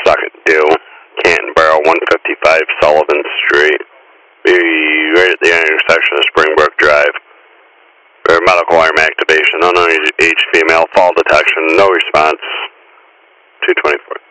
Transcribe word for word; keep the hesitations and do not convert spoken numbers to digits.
stuck at two, Canton Barrel, one fifty-five Sullivan Street. Be right at the intersection of Springbrook Drive. For medical alarm activation, unknown age female, fall detection, no response. two twenty-four.